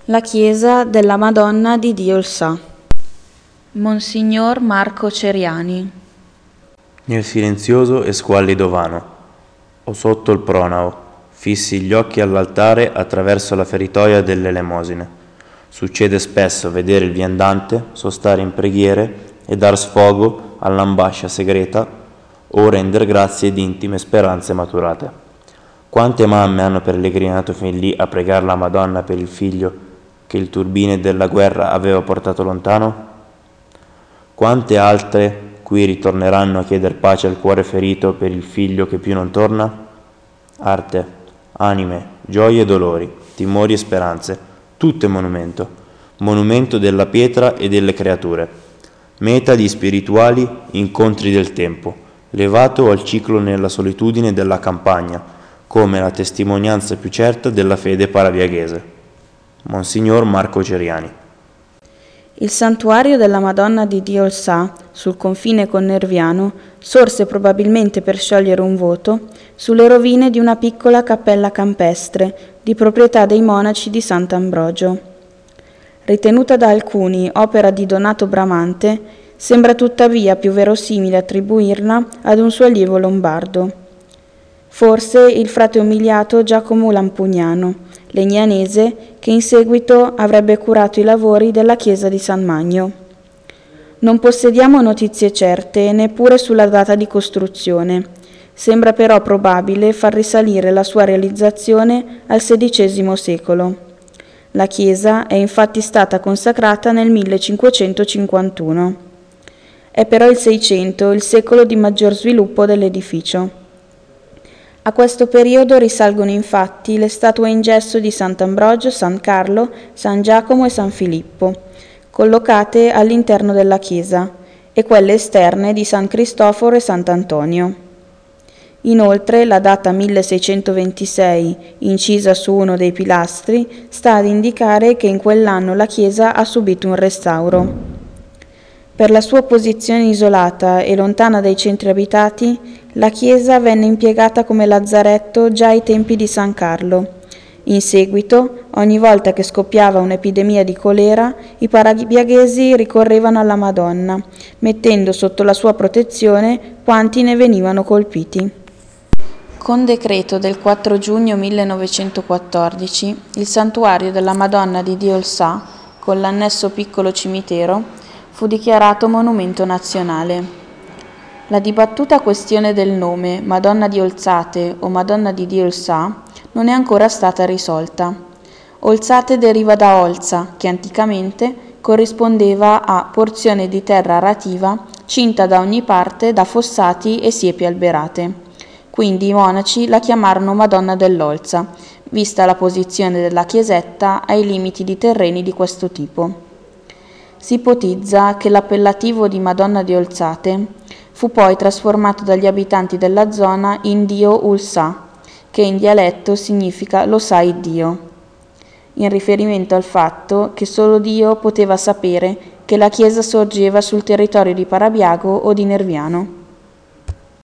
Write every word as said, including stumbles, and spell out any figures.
La chiesa della Madonna di Dio il Sa. Monsignor Marco Ceriani. Nel silenzioso e squallido vano, o sotto il pronao, fissi gli occhi all'altare attraverso la feritoia delle elemosine. Succede spesso vedere il viandante sostare in preghiere e dar sfogo all'ambascia segreta o render grazie di intime speranze maturate. Quante mamme hanno pellegrinato fin lì a pregare la Madonna per il figlio che il turbine della guerra aveva portato lontano? Quante altre qui ritorneranno a chieder pace al cuore ferito per il figlio che più non torna? Arte, anime, gioie e dolori, timori e speranze, tutto è monumento, monumento della pietra e delle creature, meta di spirituali incontri del tempo, levato al ciclo nella solitudine della campagna, come la testimonianza più certa della fede parabiaghese. Monsignor Marco Ceriani. Il santuario della Madonna di Dio il Sa, sul confine con Nerviano, sorse probabilmente per sciogliere un voto sulle rovine di una piccola cappella campestre di proprietà dei monaci di Sant'Ambrogio. Ritenuta da alcuni opera di Donato Bramante, sembra tuttavia più verosimile attribuirla ad un suo allievo lombardo. Forse il frate umiliato Giacomo Lampugnano, legnanese, che in seguito avrebbe curato i lavori della chiesa di San Magno. Non possediamo notizie certe neppure sulla data di costruzione. Sembra però probabile far risalire la sua realizzazione al sedicesimo secolo. La chiesa è infatti stata consacrata nel millecinquecentocinquantuno. È però il Seicento il secolo di maggior sviluppo dell'edificio. A questo periodo risalgono infatti le statue in gesso di Sant'Ambrogio, San Carlo, San Giacomo e San Filippo, collocate all'interno della chiesa, e quelle esterne di San Cristoforo e Sant'Antonio. Inoltre la data milleseicentoventisei, incisa su uno dei pilastri, sta ad indicare che in quell'anno la chiesa ha subito un restauro. Per la sua posizione isolata e lontana dai centri abitati, la chiesa venne impiegata come lazzaretto già ai tempi di San Carlo. In seguito, ogni volta che scoppiava un'epidemia di colera, i parabiaghesi ricorrevano alla Madonna, mettendo sotto la sua protezione quanti ne venivano colpiti. Con decreto del quattro giugno millenovecentoquattordici, il santuario della Madonna di Dio il Sa, con l'annesso piccolo cimitero, fu dichiarato monumento nazionale. La dibattuta questione del nome Madonna di Olzate o Madonna di Dio il Sa non è ancora stata risolta. Olzate deriva da Olza, che anticamente corrispondeva a porzione di terra arativa cinta da ogni parte da fossati e siepi alberate. Quindi i monaci la chiamarono Madonna dell'Olza, vista la posizione della chiesetta ai limiti di terreni di questo tipo. Si ipotizza che l'appellativo di Madonna di Olzate fu poi trasformato dagli abitanti della zona in Dio ul Sa, che in dialetto significa lo sai Dio, in riferimento al fatto che solo Dio poteva sapere che la chiesa sorgeva sul territorio di Parabiago o di Nerviano.